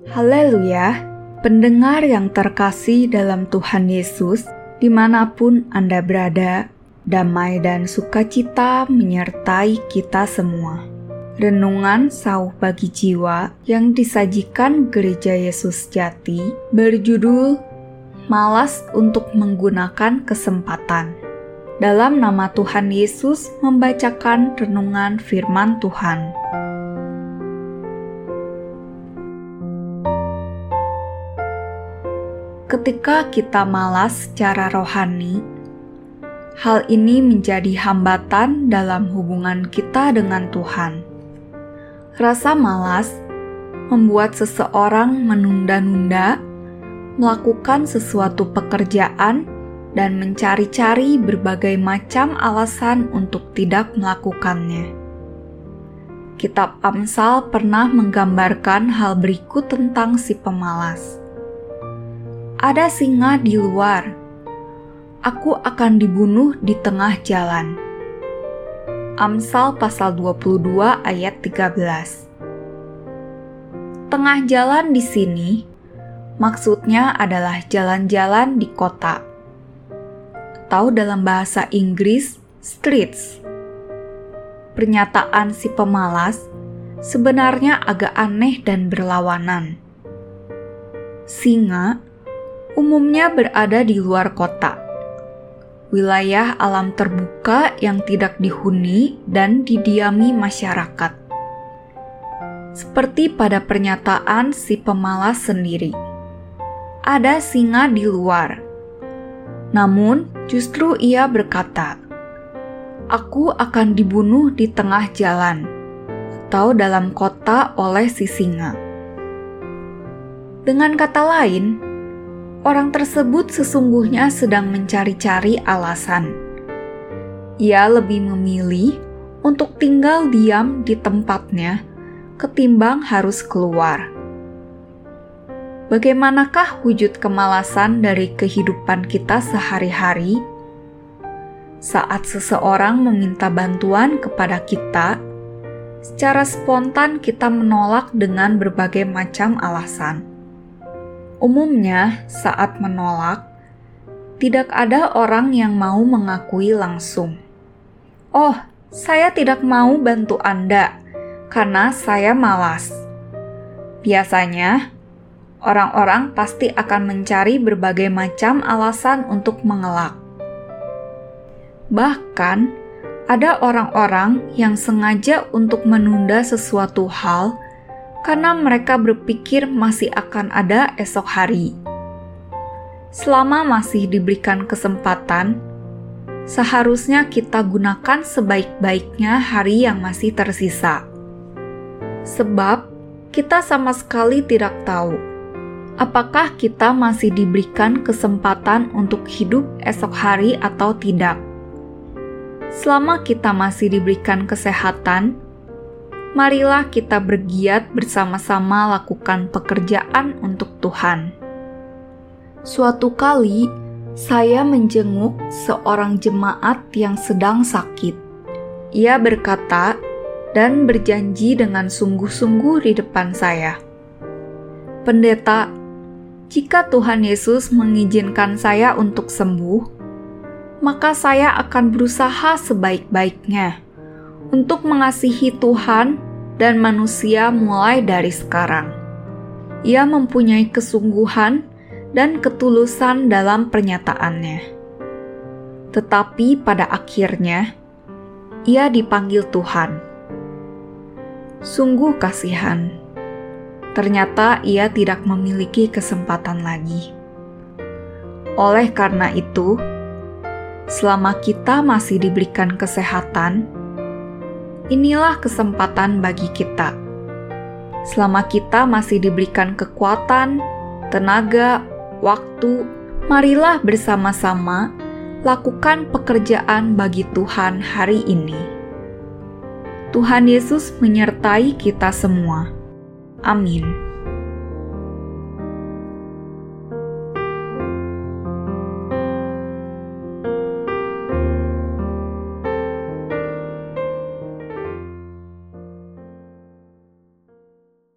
Haleluya, pendengar yang terkasih dalam Tuhan Yesus, dimanapun Anda berada, damai dan sukacita menyertai kita semua. Renungan Sauh Bagi Jiwa yang disajikan Gereja Yesus Jati berjudul Malas untuk Menggunakan Kesempatan. Dalam nama Tuhan Yesus membacakan renungan firman Tuhan. Ketika kita malas secara rohani, hal ini menjadi hambatan dalam hubungan kita dengan Tuhan. Rasa malas membuat seseorang menunda-nunda melakukan sesuatu pekerjaan dan mencari-cari berbagai macam alasan untuk tidak melakukannya. Kitab Amsal pernah menggambarkan hal berikut tentang si pemalas. Ada singa di luar, aku akan dibunuh di tengah jalan. Amsal pasal 22 ayat 13. Tengah jalan di sini, maksudnya adalah jalan-jalan di kota. Atau dalam bahasa Inggris, streets. Pernyataan si pemalas sebenarnya agak aneh dan berlawanan. Singa umumnya berada di luar kota, wilayah alam terbuka yang tidak dihuni dan didiami masyarakat. Seperti pada pernyataan si pemalas sendiri, ada singa di luar. Namun, justru ia berkata, "Aku akan dibunuh di tengah jalan," atau dalam kota oleh si singa. Dengan kata lain, orang tersebut sesungguhnya sedang mencari-cari alasan. Ia lebih memilih untuk tinggal diam di tempatnya ketimbang harus keluar. Bagaimanakah wujud kemalasan dari kehidupan kita sehari-hari? Saat seseorang meminta bantuan kepada kita, secara spontan kita menolak dengan berbagai macam alasan. Umumnya, saat menolak, tidak ada orang yang mau mengakui langsung. "Oh, saya tidak mau bantu Anda, karena saya malas." Biasanya, orang-orang pasti akan mencari berbagai macam alasan untuk mengelak. Bahkan, ada orang-orang yang sengaja untuk menunda sesuatu hal karena mereka berpikir masih akan ada esok hari. Selama masih diberikan kesempatan, seharusnya kita gunakan sebaik-baiknya hari yang masih tersisa. Sebab, kita sama sekali tidak tahu apakah kita masih diberikan kesempatan untuk hidup esok hari atau tidak. Selama kita masih diberikan kesehatan, marilah kita bergiat bersama-sama lakukan pekerjaan untuk Tuhan. Suatu kali, saya menjenguk seorang jemaat yang sedang sakit. Ia berkata dan berjanji dengan sungguh-sungguh di depan saya, "Pendeta, jika Tuhan Yesus mengizinkan saya untuk sembuh, maka saya akan berusaha sebaik-baiknya untuk mengasihi Tuhan dan manusia mulai dari sekarang." Ia mempunyai kesungguhan dan ketulusan dalam pernyataannya. Tetapi pada akhirnya, ia dipanggil Tuhan. Sungguh kasihan. Ternyata ia tidak memiliki kesempatan lagi. Oleh karena itu, selama kita masih diberikan kesehatan, inilah kesempatan bagi kita. Selama kita masih diberikan kekuatan, tenaga, waktu, marilah bersama-sama lakukan pekerjaan bagi Tuhan hari ini. Tuhan Yesus menyertai kita semua. Amin.